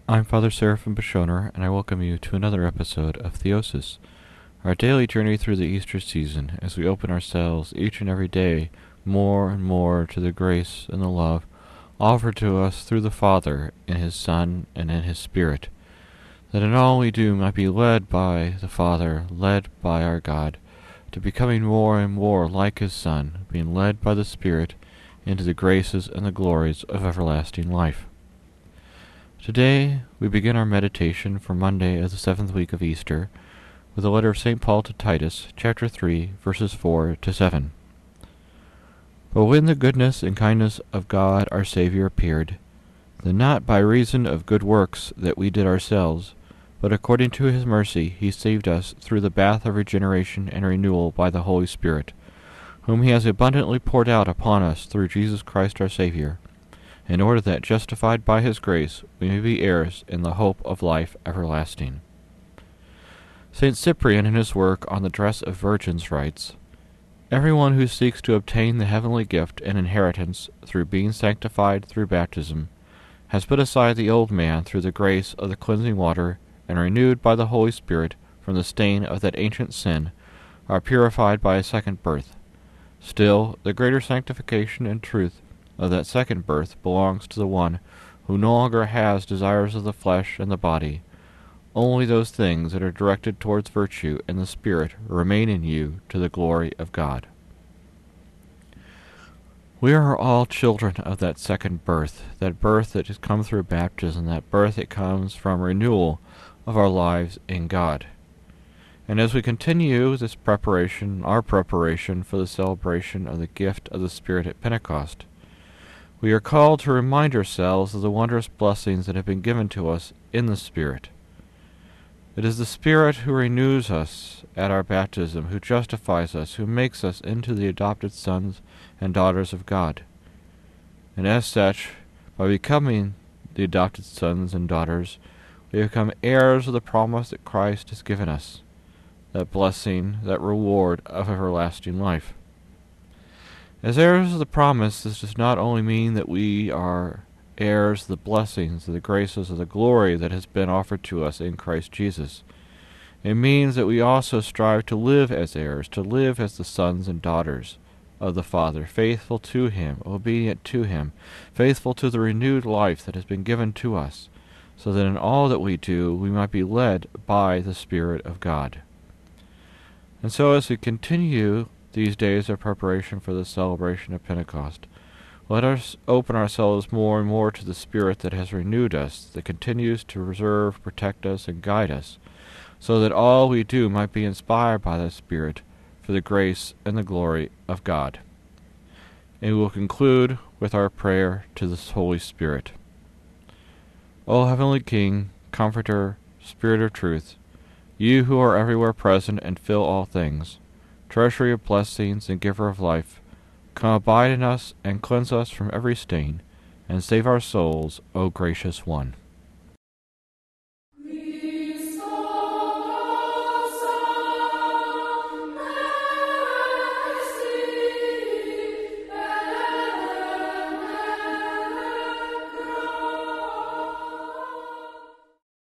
I'm Father Seraphim Bashoner, and I welcome you to another episode of Theosis, our daily journey through the Easter season as we open ourselves each and every day more and more to the grace and the love offered to us through the Father in His Son and in His Spirit, that in all we do might be led by the Father, led by our God, to becoming more and more like His Son, being led by the Spirit into the graces and the glories of everlasting life. Today we begin our meditation for Monday of the 7th week of Easter with the letter of St. Paul to Titus, chapter 3, verses 4 to 7. But when the goodness and kindness of God our Saviour appeared, then not by reason of good works that we did ourselves, but according to His mercy He saved us through the bath of regeneration and renewal by the Holy Spirit, whom He has abundantly poured out upon us through Jesus Christ our Saviour, in order that, justified by His grace, we may be heirs in the hope of life everlasting. St. Cyprian in his work on the dress of virgins writes, "Everyone who seeks to obtain the heavenly gift and inheritance through being sanctified through baptism has put aside the old man through the grace of the cleansing water and renewed by the Holy Spirit from the stain of that ancient sin, are purified by a second birth. Still, the greater sanctification and truth of that second birth belongs to the one who no longer has desires of the flesh and the body. Only those things that are directed towards virtue and the Spirit remain in you to the glory of God." We are all children of that second birth, that birth that has come through baptism, that birth that comes from renewal of our lives in God. And as we continue this preparation, our preparation for the celebration of the gift of the Spirit at Pentecost, we are called to remind ourselves of the wondrous blessings that have been given to us in the Spirit. It is the Spirit who renews us at our baptism, who justifies us, who makes us into the adopted sons and daughters of God. And as such, by becoming the adopted sons and daughters, we become heirs of the promise that Christ has given us, that blessing, that reward of everlasting life. As heirs of the promise, this does not only mean that we are heirs of the blessings, of the graces, of the glory that has been offered to us in Christ Jesus. It means that we also strive to live as heirs, to live as the sons and daughters of the Father, faithful to Him, obedient to Him, faithful to the renewed life that has been given to us, so that in all that we do we might be led by the Spirit of God. And so as we continue these days of preparation for the celebration of Pentecost, let us open ourselves more and more to the Spirit that has renewed us, that continues to preserve, protect us, and guide us, so that all we do might be inspired by the Spirit for the grace and the glory of God. And we will conclude with our prayer to the Holy Spirit. O Heavenly King, Comforter, Spirit of Truth, you who are everywhere present and fill all things, treasury of blessings and giver of life, come abide in us and cleanse us from every stain, and save our souls, O gracious One.